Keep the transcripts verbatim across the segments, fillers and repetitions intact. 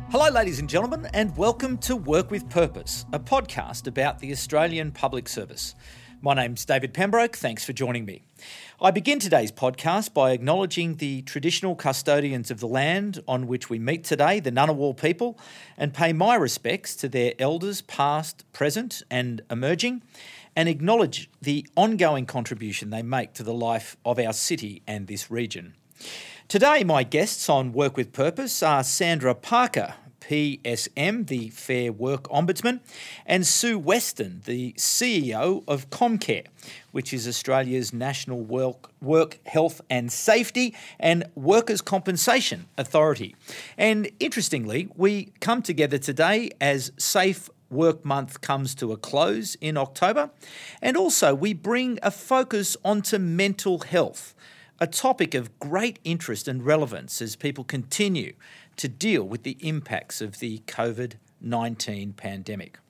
Hello, ladies and gentlemen, and welcome to Work with Purpose, a podcast about the Australian Public Service. My name's David Pembroke. Thanks for joining me. I begin today's podcast by acknowledging the traditional custodians of the land on which we meet today, the Ngunnawal people, and pay my respects to their elders past, present and emerging, and acknowledge the ongoing contribution they make to the life of our city and this region. Today, my guests on Work with Purpose are Sandra Parker, P S M, the Fair Work Ombudsman, and Sue Weston, the C E O of Comcare, which is Australia's National Work, Work Health and Safety and Workers' Compensation Authority. And interestingly, we come together today as Safe Work Month comes to a close in October, and also we bring a focus onto mental health, a topic of great interest and relevance as people continue to deal with the impacts of the covid nineteen pandemic.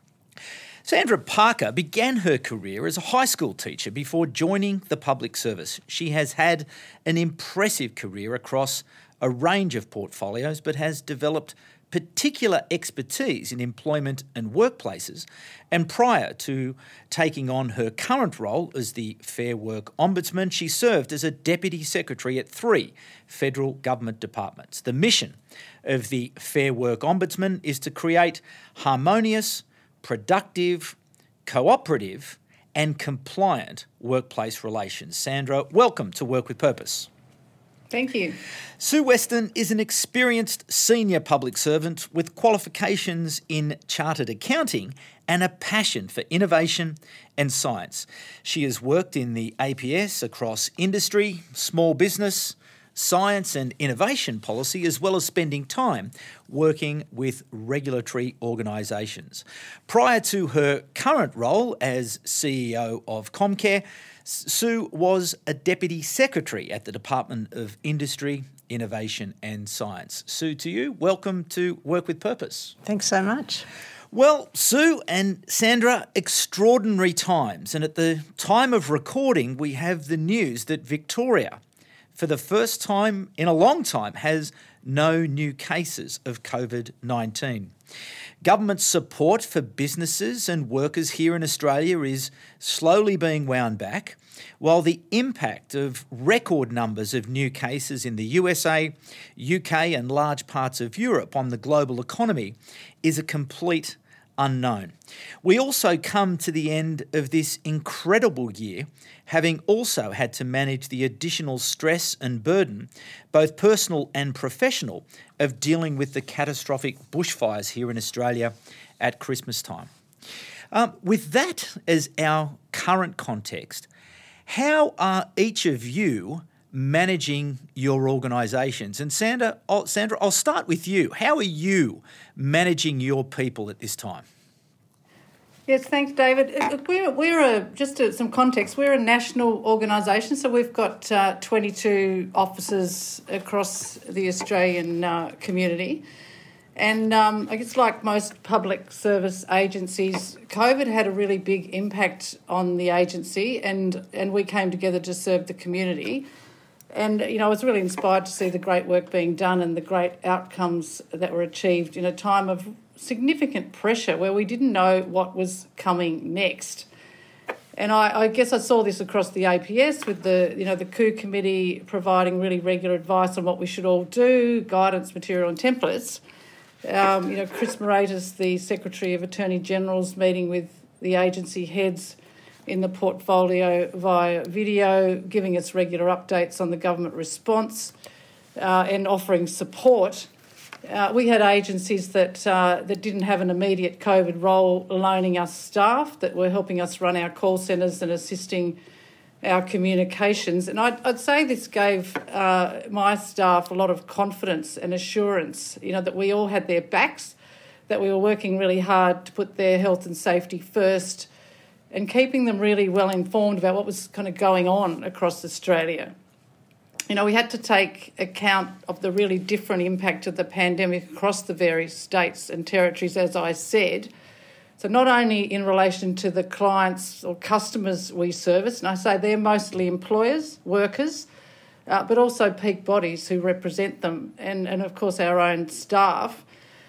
Sandra Parker began her career as a high school teacher before joining the public service. She has had an impressive career across a range of portfolios, but has developed particular expertise in employment and workplaces, and prior to taking on her current role as the Fair Work Ombudsman, she served as a Deputy Secretary at three federal government departments. The mission of the Fair Work Ombudsman is to create harmonious, productive, cooperative and compliant workplace relations. Sandra, welcome to Work with Purpose. Thank you. Sue Weston is an experienced senior public servant with qualifications in chartered accounting and a passion for innovation and science. She has worked in the A P S across industry, small business, science and innovation policy, as well as spending time working with regulatory organisations. Prior to her current role as C E O of Comcare, Sue was a Deputy Secretary at the Department of Industry, Innovation and Science. Sue, to you, welcome to Work with Purpose. Thanks so much. Well, Sue and Sandra, extraordinary times. And at the time of recording, we have the news that Victoria, for the first time in a long time, has no new cases of covid nineteen. Government support for businesses and workers here in Australia is slowly being wound back, while the impact of record numbers of new cases in the U S A, U K and large parts of Europe on the global economy is a complete unknown. We also come to the end of this incredible year, having also had to manage the additional stress and burden, both personal and professional, of dealing with the catastrophic bushfires here in Australia at Christmas time. Um, with that as our current context, how are each of you managing your organisations? And Sandra, I'll, Sandra, I'll start with you. How are you managing your people at this time? Yes, thanks, David. We're, we're a, just to, some context, we're a national organisation, so we've got uh, twenty-two offices across the Australian uh, community. And um, I guess like most public service agencies, COVID had a really big impact on the agency, and, and we came together to serve the community. And, you know, I was really inspired to see the great work being done and the great outcomes that were achieved in a time of significant pressure where we didn't know what was coming next. And I, I guess I saw this across the A P S with the, you know, the C O O committee providing really regular advice on what we should all do, guidance, material and templates. Um, you know, Chris Moratis, the Secretary of Attorney General's meeting with the agency heads in the portfolio via video, giving us regular updates on the government response uh, and offering support. Uh, we had agencies that uh, that didn't have an immediate COVID role loaning us staff that were helping us run our call centres and assisting our communications. And I'd, I'd say this gave uh, my staff a lot of confidence and assurance, you know, that we all had their backs, that we were working really hard to put their health and safety first and keeping them really well informed about what was kind of going on across Australia. You know, we had to take account of the really different impact of the pandemic across the various states and territories, as I said. So not only in relation to the clients or customers we service, and I say they're mostly employers, workers, uh, but also peak bodies who represent them, and, and of course our own staff.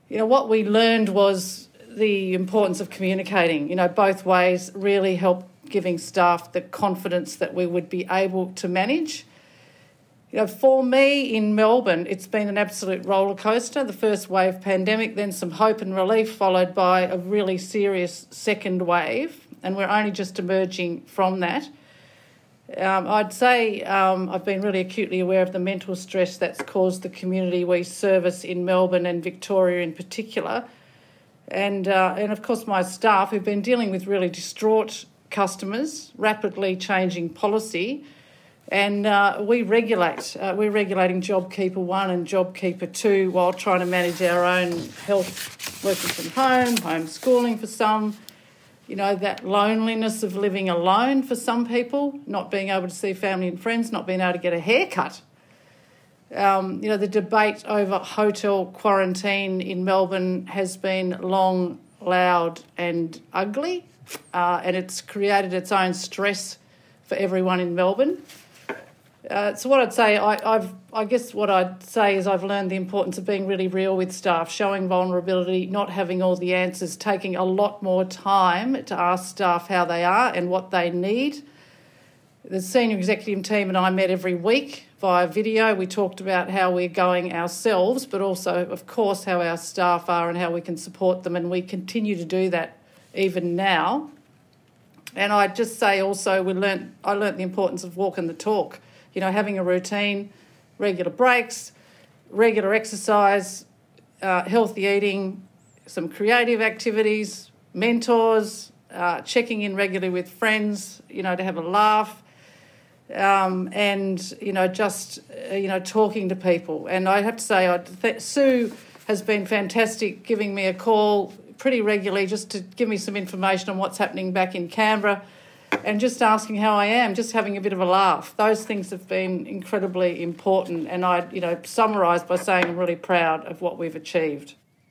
you know, what we learned was the importance of communicating, you know, both ways really helped giving staff the confidence that we would be able to manage. You know, for me in Melbourne, it's been an absolute roller coaster. The first wave pandemic, then some hope and relief, followed by a really serious second wave, and we're only just emerging from that. Um, I'd say um, I've been really acutely aware of the mental stress that's caused the community we service in Melbourne and Victoria in particular. And, uh, and of course, my staff who've been dealing with really distraught customers, rapidly changing policy. And uh, we regulate. Uh, we're regulating JobKeeper one and JobKeeper two while trying to manage our own health, working from home, homeschooling for some. You know, that loneliness of living alone for some people, not being able to see family and friends, not being able to get a haircut. Um, you know, the debate over hotel quarantine in Melbourne has been long, loud and ugly, uh, and it's created its own stress for everyone in Melbourne. Uh, so what I'd say, I, I've, I guess what I'd say is I've learned the importance of being really real with staff, showing vulnerability, not having all the answers, taking a lot more time to ask staff how they are and what they need. The senior executive team and I met every week via video. We talked about how we're going ourselves, but also, of course, how our staff are and how we can support them, and we continue to do that even now. And I'd just say also we learnt, I learnt the importance of walking the talk. You know, having a routine, regular breaks, regular exercise, uh, healthy eating, some creative activities, mentors, uh, checking in regularly with friends, you know, to have a laugh, um, and, you know, just, uh, you know, talking to people. And I have to say, I th- Sue has been fantastic giving me a call pretty regularly just to give me some information on what's happening back in Canberra, and just asking how I am, just having a bit of a laugh. Those things have been incredibly important, and I, you know, summarise by saying I'm really proud of what we've achieved.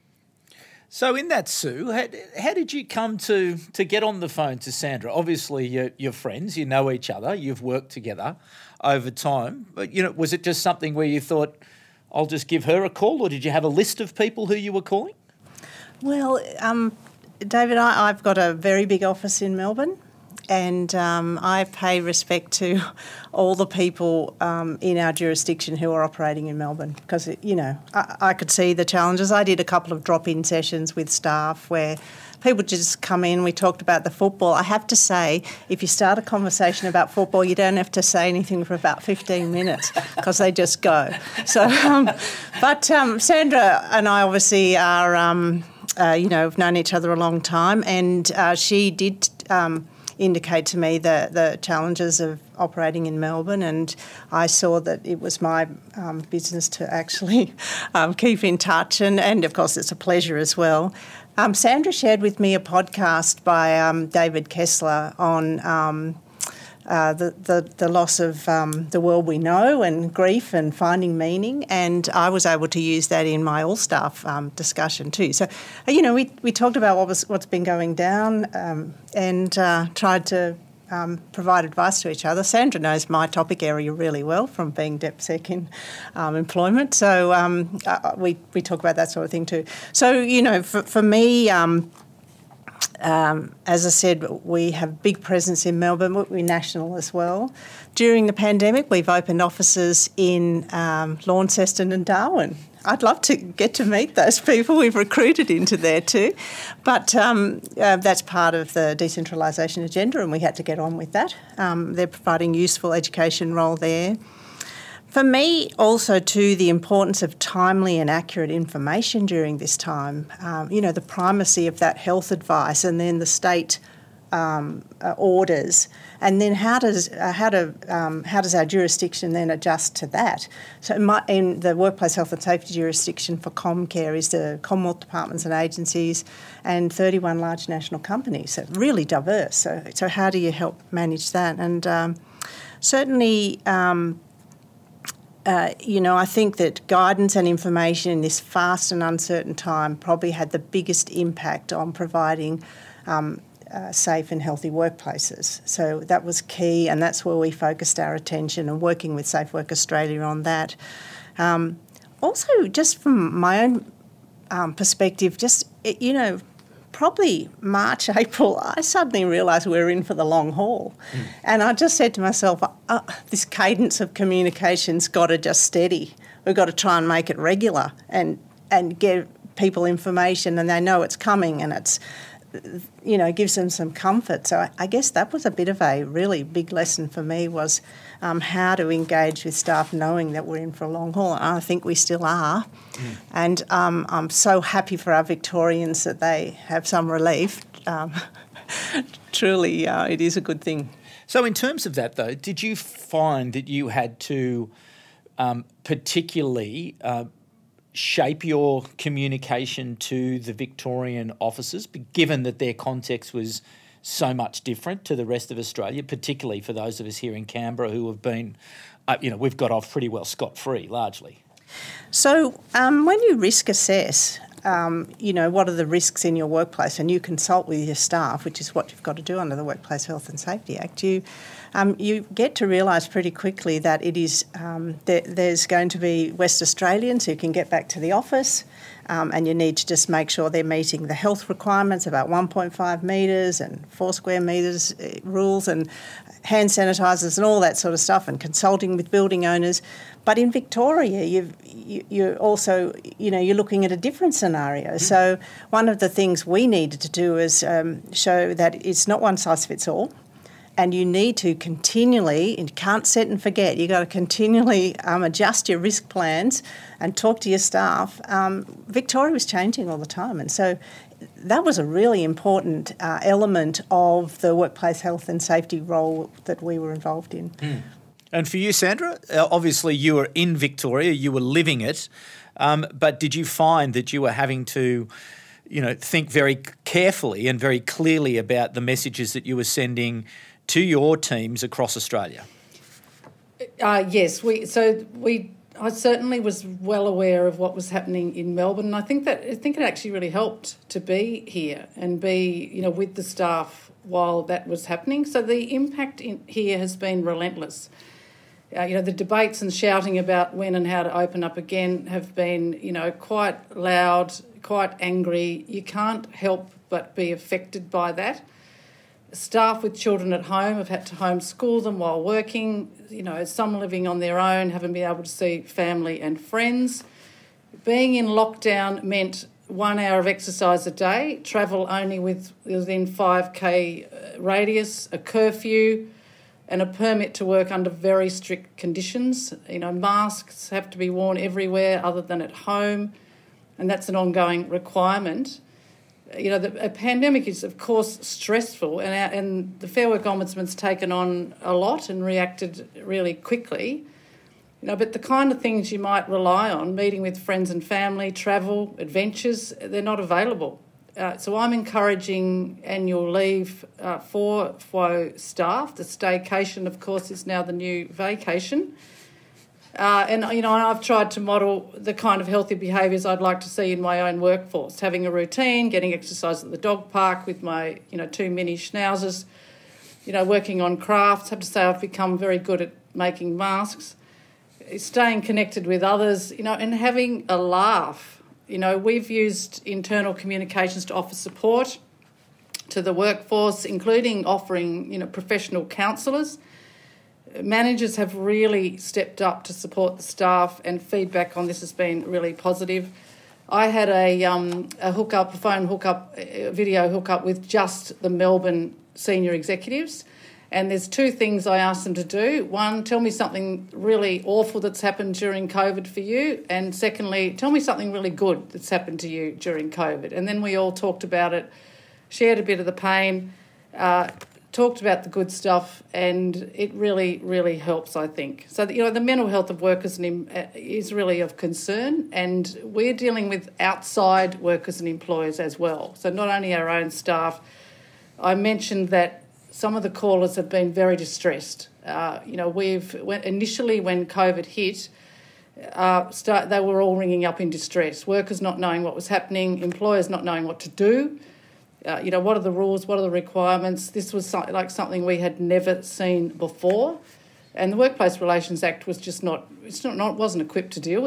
So in that, Sue, how, how did you come to, to get on the phone to Sandra? Obviously, you're, you're friends, you know each other, you've worked together over time. But, you know, was it just something where you thought, I'll just give her a call, or did you have a list of people who you were calling? Well, um, David, I, I've got a very big office in Melbourne. And um, I pay respect to all the people um, in our jurisdiction who are operating in Melbourne because, you know, I, I could see the challenges. I did a couple of drop-in sessions with staff where people just come in, we talked about the football. I have to say, if you start a conversation about football, you don't have to say anything for about fifteen minutes because they just go. So, um, but um, Sandra and I obviously are, um, uh, you know, have known each other a long time, and uh, she did... Um, indicate to me the, the challenges of operating in Melbourne, and I saw that it was my um, business to actually um, keep in touch, and, and of course it's a pleasure as well. Um, Sandra shared with me a podcast by um, David Kessler on um, uh, the, the, the loss of um, the world we know and grief and finding meaning, and I was able to use that in my all-staff um, discussion too. So, you know, we, we talked about what was, what's been going down um, and uh, tried to um, provide advice to each other. Sandra knows my topic area really well from being DepSec in um, employment, so um, uh, we, we talk about that sort of thing too. So, you know, for, for me... Um, Um, as I said, we have big presence in Melbourne, but we're national as well. During the pandemic, we've opened offices in um, Launceston and Darwin. I'd love to get to meet those people. We've recruited into there too. But um, uh, that's part of the decentralisation agenda, and we had to get on with that. Um, they're providing useful education role there. For me, also, too, the importance of timely and accurate information during this time, um, you know, the primacy of that health advice and then the state um, uh, orders, and then how does uh, how do um, how does our jurisdiction then adjust to that? So in, my, in the workplace health and safety jurisdiction for Comcare is the Commonwealth departments and agencies and thirty-one large national companies, so really diverse. So, so how do you help manage that? And um, certainly... Um, Uh, you know, I think that guidance and information in this fast and uncertain time probably had the biggest impact on providing um, uh, safe and healthy workplaces. So that was key, and that's where we focused our attention and working with Safe Work Australia on that. Um, also, just from my own um, perspective, just, you know, probably March, April, I suddenly realised we were in for the long haul. Mm. And I just said to myself, oh, this cadence of communication's got to just steady. We've got to try and make it regular and, and get people information and they know it's coming and it's, you know, gives them some comfort. So I, I guess that was a bit of a really big lesson for me was um, how to engage with staff knowing that we're in for a long haul. And I think we still are. Mm. And um, I'm so happy for our Victorians that they have some relief. Um, truly, uh, it is a good thing. So in terms of that, though, did you find that you had to um, particularly uh, shape your communication to the Victorian officers, given that their context was so much different to the rest of Australia, particularly for those of us here in Canberra who have been, uh, you know, we've got off pretty well scot-free, largely? So um, when you risk assess, um, you know, what are the risks in your workplace, and you consult with your staff, which is what you've got to do under the Workplace Health and Safety Act, you Um, you get to realise pretty quickly that it is um, th- there's going to be West Australians who can get back to the office, um, and you need to just make sure they're meeting the health requirements about one point five metres and four square metres uh, rules and hand sanitisers and all that sort of stuff, and consulting with building owners. But in Victoria, you've, you, you're also, you know, you're looking at a different scenario. Mm-hmm. So one of the things we needed to do is um, show that it's not one size fits all. And you need to continually, and you can't set and forget, you've got to continually um, adjust your risk plans and talk to your staff. Um, Victoria was changing all the time. And so that was a really important uh, element of the workplace health and safety role that we were involved in. Mm. And for you, Sandra, uh, obviously you were in Victoria, you were living it, um, but did you find that you were having to, you know, think very carefully and very clearly about the messages that you were sending to your teams across Australia? Uh, yes, we so we I certainly was well aware of what was happening in Melbourne, and I think that I think it actually really helped to be here and be, you know, with the staff while that was happening. So the impact in here has been relentless. Uh, you know, the debates and shouting about when and how to open up again have been, you know, quite loud, quite angry. You can't help but be affected by that. Staff with children at home have had to homeschool them while working, you know, some living on their own, haven't been able to see family and friends. Being in lockdown meant one hour of exercise a day, travel only with within five k radius, a curfew, and a permit to work under very strict conditions. You know, masks have to be worn everywhere other than at home, and that's an ongoing requirement. You know, the a pandemic is, of course, stressful, and our, and the Fair Work Ombudsman's taken on a lot and reacted really quickly. You know, but the kind of things you might rely on, meeting with friends and family, travel, adventures, they're not available. Uh, so I'm encouraging annual leave uh, for F W O staff. The staycation, of course, is now the new vacation. Uh, and, you know, I've tried to model the kind of healthy behaviours I'd like to see in my own workforce, having a routine, getting exercise at the dog park with my, you know, two mini schnauzers, you know, working on crafts. I have to say I've become very good at making masks, staying connected with others, you know, and having a laugh. You know, we've used internal communications to offer support to the workforce, including offering, you know, professional counsellors. Managers have really stepped up to support the staff, and feedback on this has been really positive. I had a um, a hookup, a phone hookup, a video hookup with just the Melbourne senior executives, and there's two things I asked them to do. One, tell me something really awful that's happened during COVID for you, and secondly, tell me something really good that's happened to you during COVID. And then we all talked about it, shared a bit of the pain, uh, talked about the good stuff, and it really, really helps, I think. So, you know, the mental health of workers is really of concern, and we're dealing with outside workers and employers as well. So not only our own staff. I mentioned that some of the callers have been very distressed. Uh, you know, we've when, initially when COVID hit, uh, start, they were all ringing up in distress. Workers not knowing what was happening, employers not knowing what to do. Uh, you know, what are the rules, what are the requirements? This was so, like something we had never seen before, and the Workplace Relations Act was just not, it's not, not wasn't equipped to deal with it.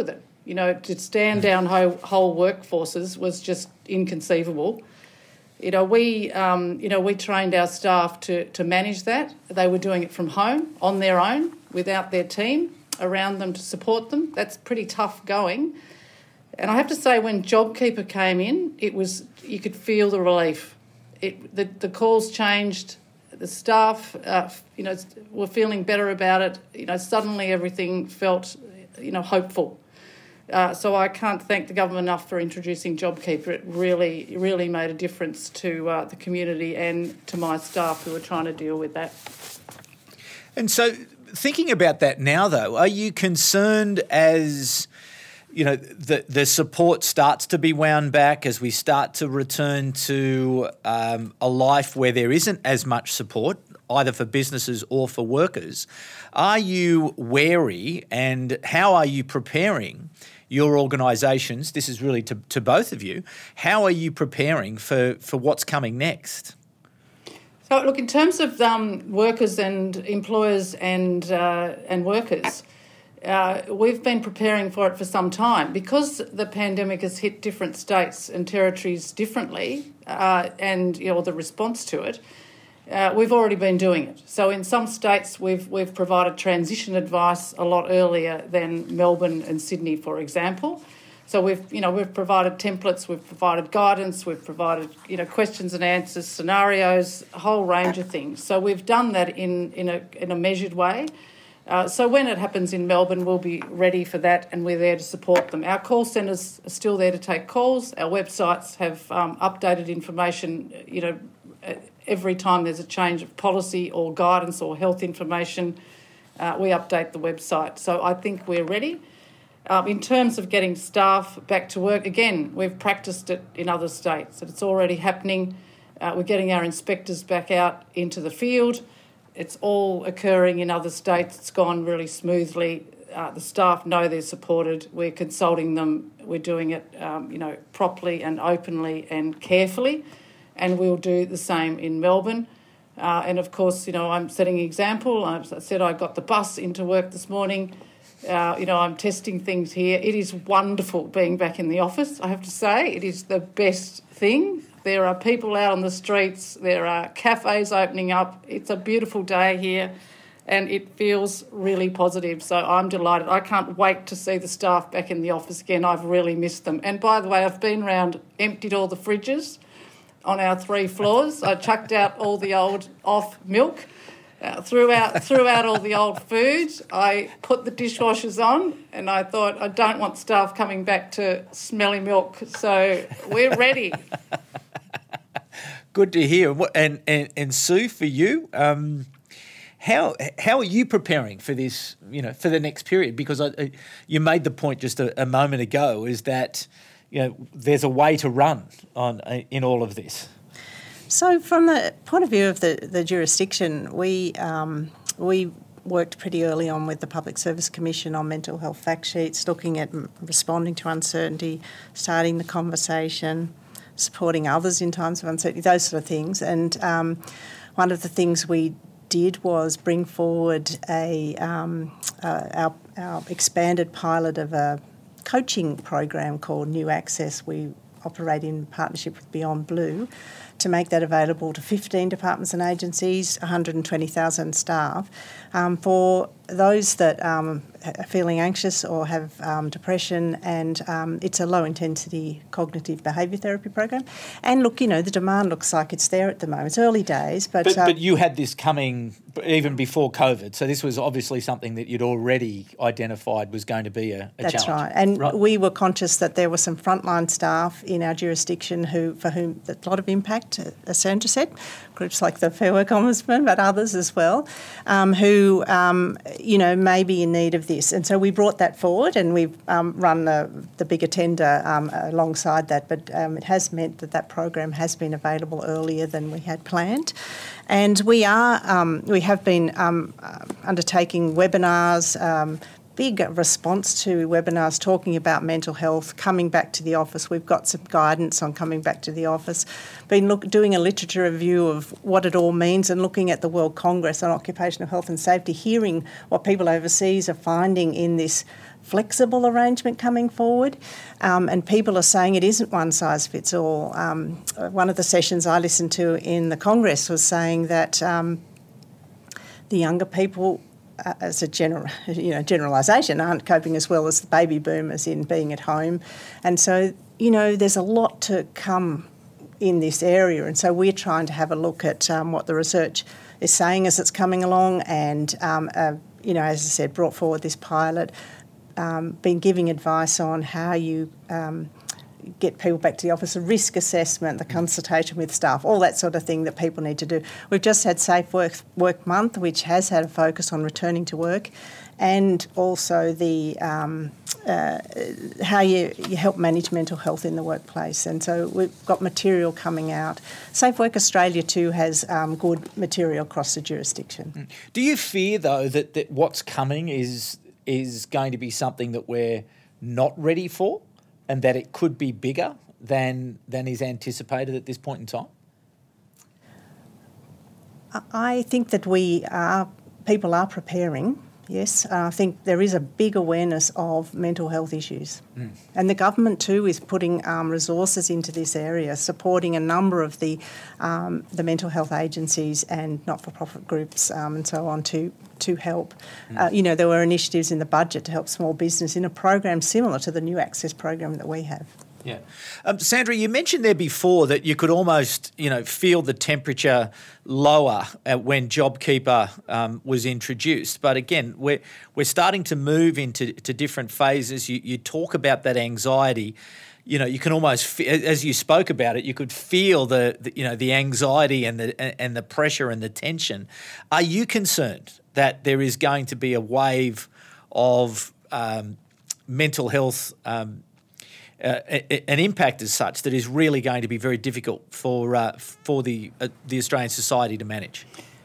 You know, to stand down whole, whole workforces was just inconceivable. You know, we um, you know we trained our staff to to manage that. They were doing it from home on their own without their team around them to support them. That's pretty tough going. And I have to say, when JobKeeper came in, it was you could feel the relief. It the the calls changed. The staff, uh, you know, were feeling better about it. You know, suddenly everything felt, you know, hopeful. Uh, so I can't thank the government enough for introducing JobKeeper. It really, really made a difference to uh, the community and to my staff who were trying to deal with that. And so, thinking about that now, though, are you concerned as, you know, the the support starts to be wound back as we start to return to um, a life where there isn't as much support, either for businesses or for workers? Are you wary, and how are you preparing your organisations? This is really to, to both of you. How are you preparing for, for what's coming next? So, look, in terms of um, workers and employers and uh, and workers, uh, we've been preparing for it for some time because the pandemic has hit different states and territories differently, uh, and you know the response to it. Uh, we've already been doing it. So in some states, we've we've provided transition advice a lot earlier than Melbourne and Sydney, for example. So we've you know we've provided templates, we've provided guidance, we've provided you know questions and answers, scenarios, a whole range of things. So we've done that in in a in a measured way. Uh, so when it happens in Melbourne, we'll be ready for that, and we're there to support them. Our call centres are still there to take calls. Our websites have um, updated information, you know, every time there's a change of policy or guidance or health information, uh, we update the website. So I think we're ready. Um, in terms of getting staff back to work, again, we've practiced it in other states. It's already happening. Uh, we're getting our inspectors back out into the field. It's all occurring in other states. It's gone really smoothly. Uh, the staff know they're supported. We're consulting them. We're doing it, um, you know, properly and openly and carefully. And we'll do the same in Melbourne. Uh, and, of course, you know, I'm setting an example. I said I got the bus into work this morning. Uh, you know, I'm testing things here. It is wonderful being back in the office, I have to say. It is the best thing. There are people out on the streets. There are cafes opening up. It's a beautiful day here, and it feels really positive. So I'm delighted. I can't wait to see the staff back in the office again. I've really missed them. And, by the way, I've been round, emptied all the fridges on our three floors. I chucked out all the old off milk, uh, threw out threw out all the old food. I put the dishwashers on, and I thought I don't want staff coming back to smelly milk. So we're ready. Good to hear. And and and Sue, for you, um, how how are you preparing for this? You know, for the next period? Because I, you made the point just a, a moment ago, is that, you know, there's a way to run on in all of this. So from the point of view of the, the jurisdiction, we um, we worked pretty early on with the Public Service Commission on mental health fact sheets, looking at responding to uncertainty, starting the conversation, supporting others in times of uncertainty, those sort of things. And um, one of the things we did was bring forward a um, uh, our, our expanded pilot of a coaching program called New Access. We operate in partnership with Beyond Blue to make that available to fifteen departments and agencies, one hundred twenty thousand staff, um, for those that um, are feeling anxious or have um, depression, and um, it's a low-intensity cognitive behaviour therapy program. And look, you know, the demand looks like it's there at the moment. It's early days, but... But, uh, but you had this coming even before COVID, so this was obviously something that you'd already identified was going to be a, a That's challenge. right. And right. we were conscious that there were some frontline staff in our jurisdiction who, for whom a lot of impact, as Sandra said, groups like the Fair Work Ombudsman, but others as well, um, who, um, you know, may be in need of this. And so we brought that forward, and we've um, run the, the bigger tender um, alongside that. But um, it has meant that that program has been available earlier than we had planned. And we are, um, we have been um, uh, undertaking webinars, um, big response to webinars talking about mental health, coming back to the office. We've got some guidance on coming back to the office. Been look, doing a literature review of what it all means and looking at the World Congress on Occupational Health and Safety, hearing what people overseas are finding in this flexible arrangement coming forward, um, and people are saying it isn't one size fits all. Um, one of the sessions I listened to in the Congress was saying that um, the younger people, uh, as a general, you know, generalisation, aren't coping as well as the baby boomers in being at home, and so you know there's a lot to come in this area, and so we're trying to have a look at um, what the research is saying as it's coming along, and um, uh, you know, as I said, brought forward this pilot. Um, been giving advice on how you um, get people back to the office, the risk assessment, the consultation with staff, all that sort of thing that people need to do. We've just had Safe Work, Work Month, which has had a focus on returning to work, and also the um, uh, how you, you help manage mental health in the workplace. And so we've got material coming out. Safe Work Australia too has um, good material across the jurisdiction. Do you fear, though, that, that what's coming is... is going to be something that we're not ready for, and that it could be bigger than than is anticipated at this point in time? I think that we are, people are preparing, yes. Uh, I think there is a big awareness of mental health issues. Mm. And the government too is putting um, resources into this area, supporting a number of the um, the mental health agencies and not-for-profit groups um, and so on to to help. Mm. Uh, you know, there were initiatives in the budget to help small business in a program similar to the New Access program that we have. Yeah. Um, Sandra, you mentioned there before that you could almost, you know, feel the temperature lower uh, when JobKeeper um, was introduced. But again, we're, we're starting to move into to different phases. You, you talk about that anxiety. You know, you can almost, as you spoke about it, you could feel the, the you know, the anxiety and the and the pressure and the tension. Are you concerned that there is going to be a wave of um, mental health um, uh, an impact as such that is really going to be very difficult for uh, for the uh, the Australian society to manage?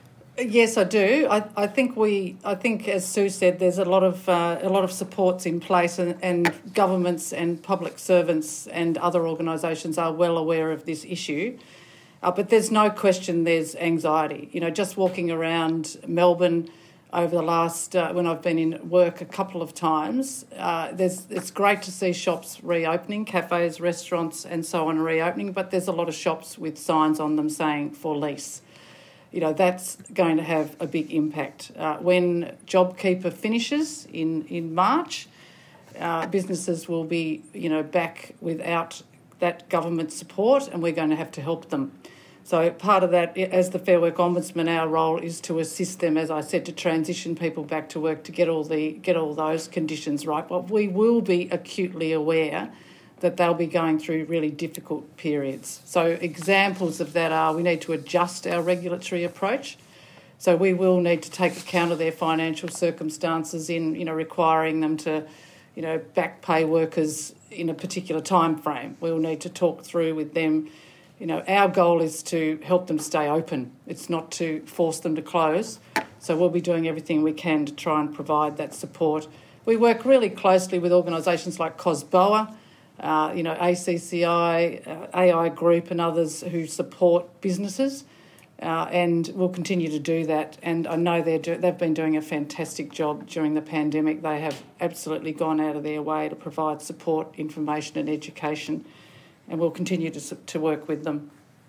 Yes, I do. I, I think we. I think, as Sue said, there's a lot of uh, a lot of supports in place, and, and governments and public servants and other organisations are well aware of this issue. Uh, but there's no question there's anxiety. You know, just walking around Melbourne over the last uh, when I've been in work a couple of times, uh, there's it's great to see shops reopening, cafes, restaurants, and so on reopening. But there's a lot of shops with signs on them saying for lease. You know, that's going to have a big impact. Uh, when JobKeeper finishes in, in March, uh, businesses will be, you know, back without that government support, and we're going to have to help them. So part of that, as the Fair Work Ombudsman, our role is to assist them, as I said, to transition people back to work, to get all the get all those conditions right. But we will be acutely aware that they'll be going through really difficult periods. So examples of that are we need to adjust our regulatory approach. So we will need to take account of their financial circumstances in, you know, requiring them to, you know, back pay workers in a particular time frame. We'll need to talk through with them. You know, our goal is to help them stay open. It's not to force them to close. So we'll be doing everything we can to try and provide that support. We work really closely with organisations like COSBOA, Uh, you know, A C C I, uh, A I Group and others who support businesses, uh, and we'll continue to do that. And I know they're do- they've been doing a fantastic job during the pandemic. They have absolutely gone out of their way to provide support, information and education, and we'll continue to to work with them.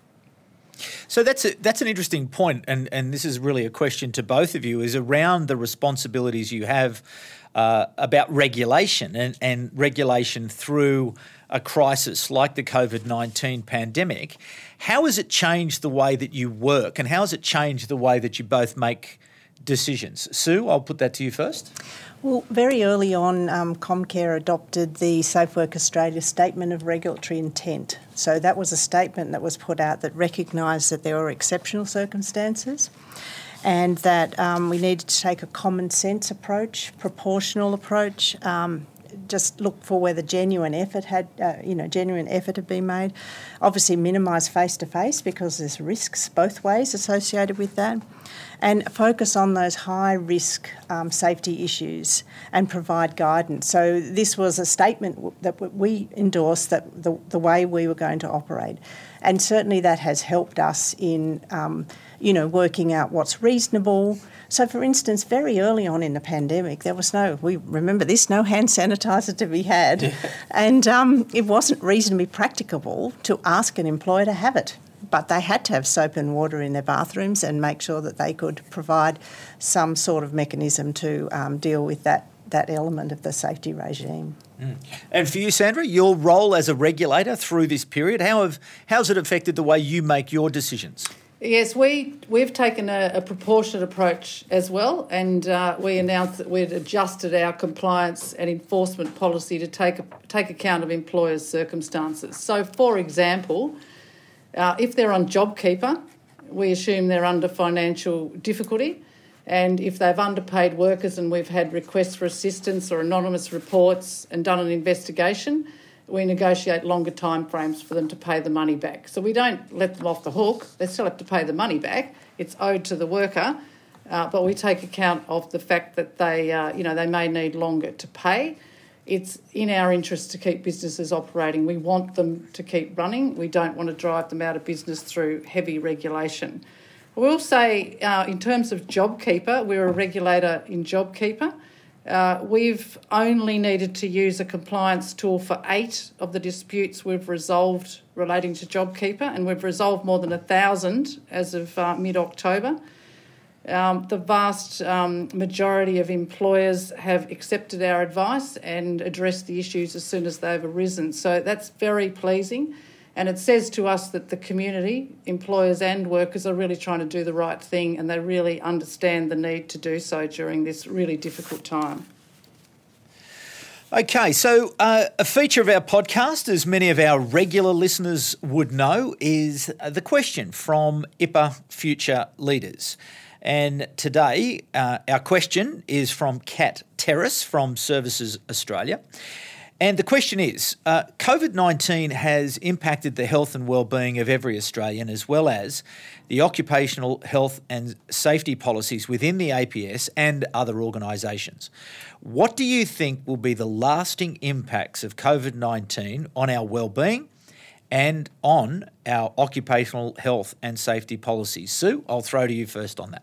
So that's a, that's an interesting point, and, and this is really a question to both of you, is around the responsibilities you have uh, about regulation and, and regulation through a crisis like the COVID nineteen pandemic. How has it changed the way that you work, and how has it changed the way that you both make decisions? Sue, I'll put that to you first. Well, very early on, um, Comcare adopted the Safe Work Australia Statement of Regulatory Intent. So that was a statement that was put out that recognised that there were exceptional circumstances and that um, we needed to take a common sense approach, proportional approach, um, just look for where the genuine effort had, uh, you know, genuine effort had been made. Obviously minimise face-to-face because there's risks both ways associated with that. and focus on those high-risk um, safety issues and provide guidance. So this was a statement that we endorsed, that the, the way we were going to operate. And certainly that has helped us in, um, you know, working out what's reasonable. So, for instance, very early on in the pandemic, there was no, we remember this, no hand sanitizer to be had. Yeah. And um, it wasn't reasonably practicable to ask an employer to have it. But they had to have soap and water in their bathrooms and make sure that they could provide some sort of mechanism to um, deal with that, that element of the safety regime. Mm. And for you, Sandra, your role as a regulator through this period, how have how's it affected the way you make your decisions? Yes, we, we've taken a, a proportionate approach as well, and uh, we announced that we'd adjusted our compliance and enforcement policy to take, take account of employers' circumstances. So, for example, uh, if they're on JobKeeper, we assume they're under financial difficulty, and if they've underpaid workers and we've had requests for assistance or anonymous reports and done an investigation, we negotiate longer timeframes for them to pay the money back. So we don't let them off the hook. They still have to pay the money back. It's owed to the worker, uh, but we take account of the fact that they, uh, you know, they may need longer to pay. It's in our interest to keep businesses operating. We want them to keep running. We don't want to drive them out of business through heavy regulation. I will say, uh, in terms of JobKeeper, we're a regulator in JobKeeper. Uh, we've only needed to use a compliance tool for eight of the disputes we've resolved relating to JobKeeper, and we've resolved more than a thousand as of uh, mid-October. Um, the vast um, majority of employers have accepted our advice and addressed the issues as soon as they've arisen. So that's very pleasing, and it says to us that the community, employers and workers, are really trying to do the right thing, and they really understand the need to do so during this really difficult time. Okay, so uh, a feature of our podcast, as many of our regular listeners would know, is the question from I P A Future Leaders. And today, uh, our question is from Kat Terrace from Services Australia. And the question is, uh, COVID nineteen has impacted the health and wellbeing of every Australian, as well as the occupational health and safety policies within the A P S and other organisations. What do you think will be the lasting impacts of COVID nineteen on our wellbeing and on our occupational health and safety policies? Sue, I'll throw to you first on that.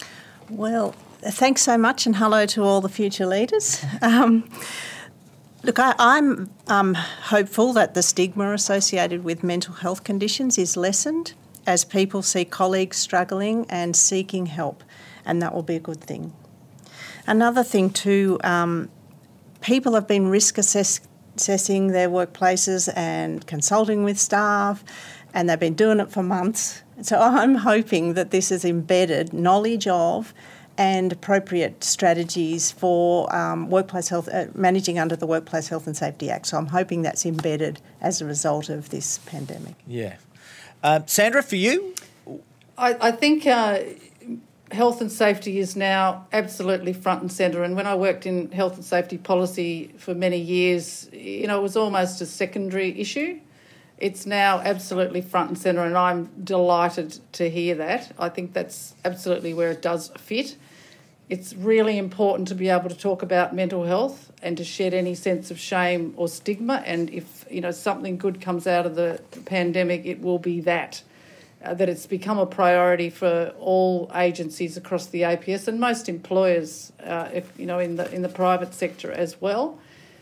Well, thanks so much, and hello to all the future leaders. Um, Look, I, I'm um, hopeful that the stigma associated with mental health conditions is lessened as people see colleagues struggling and seeking help, and that will be a good thing. Another thing too, um, people have been risk assess- assessing their workplaces and consulting with staff, and they've been doing it for months. So I'm hoping that this has embedded knowledge of and appropriate strategies for um, workplace health, uh, managing under the Workplace Health and Safety Act. So I'm hoping that's embedded as a result of this pandemic. Yeah. Uh, Sandra, for you? I, I think uh, health and safety is now absolutely front and centre. And when I worked in health and safety policy for many years, you know, it was almost a secondary issue. It's now absolutely front and centre, and I'm delighted to hear that. I think that's absolutely where it does fit. It's really important to be able to talk about mental health and to shed any sense of shame or stigma. And if, you know, something good comes out of the pandemic, it will be that, uh, that it's become a priority for all agencies across the A P S and most employers, uh, if, you know, in the in the private sector as well.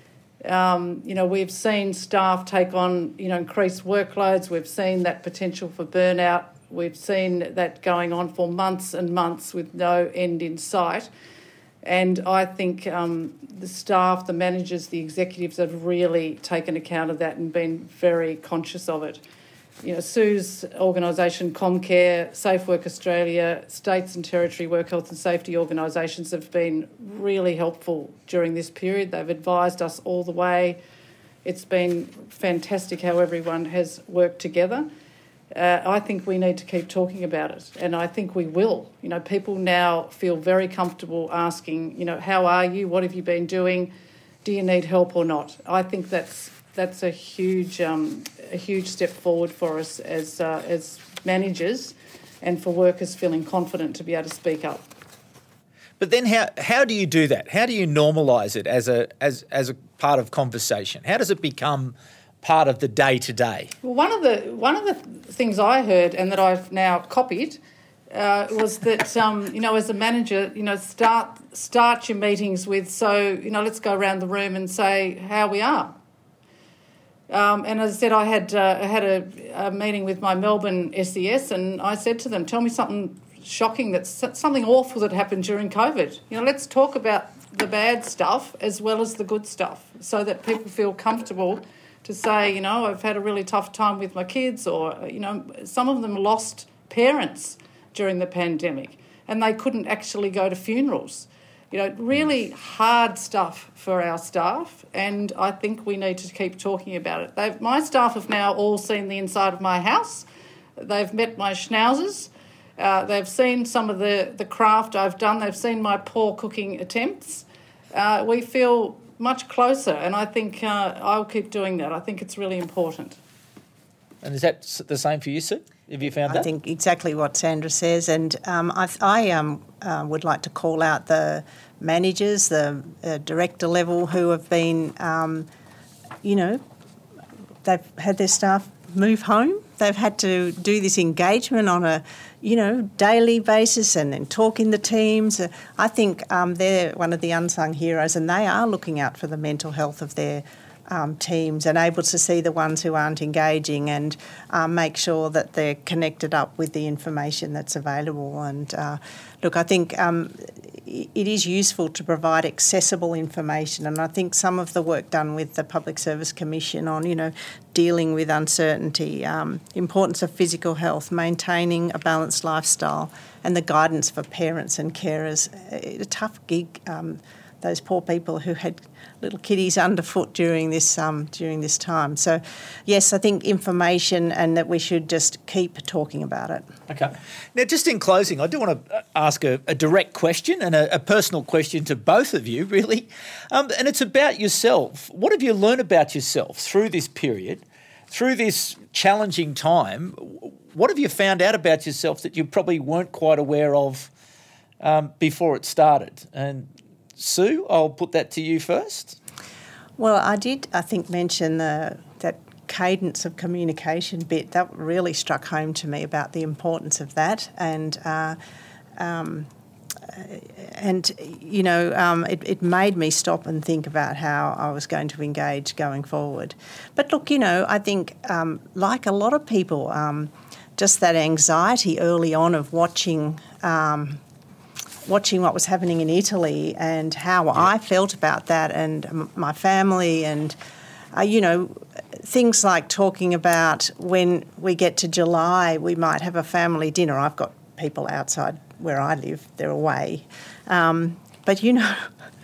Um, you know, we've seen staff take on, you know, increased workloads. We've seen that potential for burnout. We've seen that going on for months and months with no end in sight. And I think um, the staff, the managers, the executives have really taken account of that and been very conscious of it. You know, Sue's organisation, Comcare, Safe Work Australia, states and territory work health and safety organisations have been really helpful during this period. They've advised us all the way. It's been fantastic how everyone has worked together. Uh, I think we need to keep talking about it, and I think we will. You know, people now feel very comfortable asking, you know, how are you? What have you been doing? Do you need help or not? I think that's that's a huge um, a huge step forward for us as uh, as managers and for workers feeling confident to be able to speak up. But then how how do you do that? How do you normalise it as a as as a part of conversation? How does it become part of the day-to-day? Well, one of the one of the things I heard and that I've now copied uh, was that um, you know, as a manager, you know, start start your meetings with, so you know, let's go around the room and say how we are. Um, and as I said, I had uh, I had a, a meeting with my Melbourne S E S, and I said to them, "Tell me something shocking, that's something awful that happened during COVID. You know, let's talk about the bad stuff as well as the good stuff, so that people feel comfortable to say, you know, I've had a really tough time with my kids, or you know, some of them lost parents during the pandemic, and they couldn't actually go to funerals. You know, really hard stuff for our staff, and I think we need to keep talking about it. They've, my staff have now all seen the inside of my house. They've met my schnauzers. Uh, they've seen some of the, the craft I've done. They've seen my poor cooking attempts. Uh, we feel much closer, and I think uh, I'll keep doing that. I think it's really important. And is that the same for you, Sue? Have you found I that? I think exactly what Sandra says, and um, I, I um, uh, would like to call out the managers, the uh, director level, who have been, um, you know, they've had their staff move home. They've had to do this engagement on a, you know, daily basis, and then talk in the teams. Uh, I think um, they're one of the unsung heroes, and they are looking out for the mental health of their Um, teams, and able to see the ones who aren't engaging, and um, make sure that they're connected up with the information that's available. And uh, look, I think um, it is useful to provide accessible information, and I think some of the work done with the Public Service Commission on, you know, dealing with uncertainty, um, importance of physical health, maintaining a balanced lifestyle, and the guidance for parents and carers. A tough gig. Um, those poor people who had little kiddies underfoot during this um, during this time. So, yes, I think information, and that we should just keep talking about it. Okay. Now, just in closing, I do want to ask a, a direct question, and a, a personal question to both of you, really. Um, and it's about yourself. What have you learned about yourself through this period, through this challenging time? What have you found out about yourself that you probably weren't quite aware of um, before it started? And Sue, I'll put that to you first. Well, I did, I think, mention the that cadence of communication bit. That really struck home to me about the importance of that. And, uh, um, and you know, um, it, it made me stop and think about how I was going to engage going forward. But look, you know, I think, um, like a lot of people, um, just that anxiety early on of watching... Um, watching what was happening in Italy, and how yeah. I felt about that, and my family, and, uh, you know, things like talking about when we get to July, we might have a family dinner. I've got people outside where I live, they're away. Um, but, you know,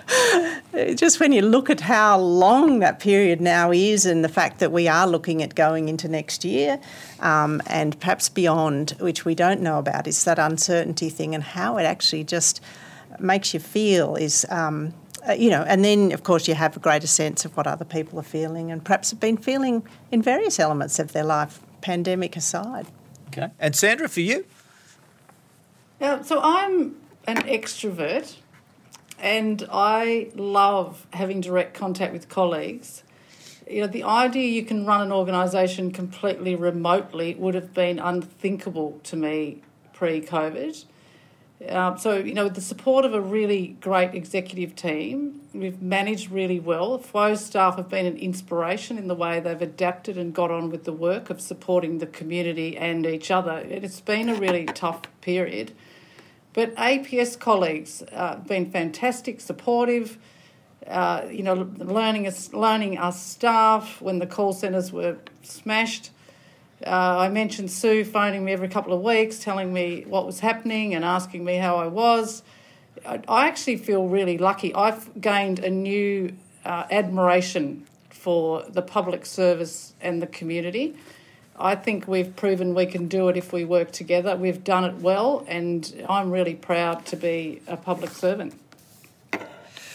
just when you look at how long that period now is, and the fact that we are looking at going into next year um, and perhaps beyond, which we don't know about, is that uncertainty thing, and how it actually just makes you feel is, um, uh, you know, and then, of course, you have a greater sense of what other people are feeling, and perhaps have been feeling in various elements of their life, pandemic aside. Okay. And Sandra, for you? Yeah, so I'm an extrovert. And I love having direct contact with colleagues. You know, the idea you can run an organisation completely remotely would have been unthinkable to me pre-COVID. Um, so, you know, with the support of a really great executive team, we've managed really well. F W O staff have been an inspiration in the way they've adapted and got on with the work of supporting the community and each other. It's been a really tough period. But A P S colleagues uh, have been fantastic, supportive, uh, you know, learning us, learning us staff when the call centres were smashed. Uh, I mentioned Sue phoning me every couple of weeks, telling me what was happening and asking me how I was. I, I actually feel really lucky. I've gained a new uh, admiration for the public service and the community. I think we've proven we can do it if we work together. We've done it well, and I'm really proud to be a public servant.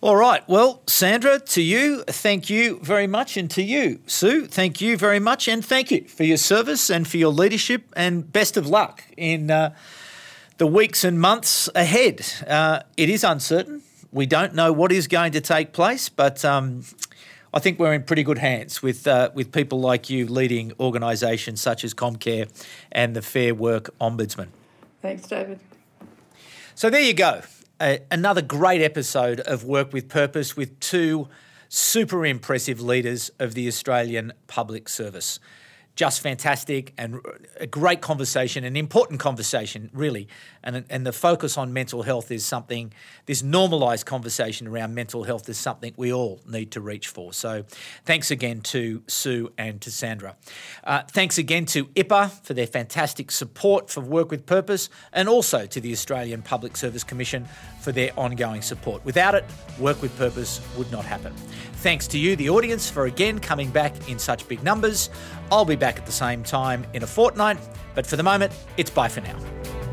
All right. Well, Sandra, to you, thank you very much. And to you, Sue, thank you very much. And thank you for your service and for your leadership, and best of luck in uh, the weeks and months ahead. Uh, it is uncertain. We don't know what is going to take place, but um, I think we're in pretty good hands with uh, with people like you leading organisations such as Comcare and the Fair Work Ombudsman. Thanks, David. So there you go. Uh, another great episode of Work with Purpose with two super impressive leaders of the Australian Public Service. Just fantastic, and a great conversation, an important conversation, really. And, and the focus on mental health is something, this normalised conversation around mental health is something we all need to reach for. So thanks again to Sue and to Sandra. Uh, thanks again to I P A for their fantastic support for Work with Purpose, and also to the Australian Public Service Commission for their ongoing support. Without it, Work with Purpose would not happen. Thanks to you, the audience, for again coming back in such big numbers. I'll be back at the same time in a fortnight, but for the moment, it's bye for now.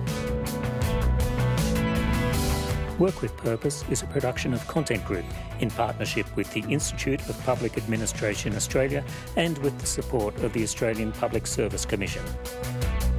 Work with Purpose is a production of Content Group in partnership with the Institute of Public Administration Australia and with the support of the Australian Public Service Commission.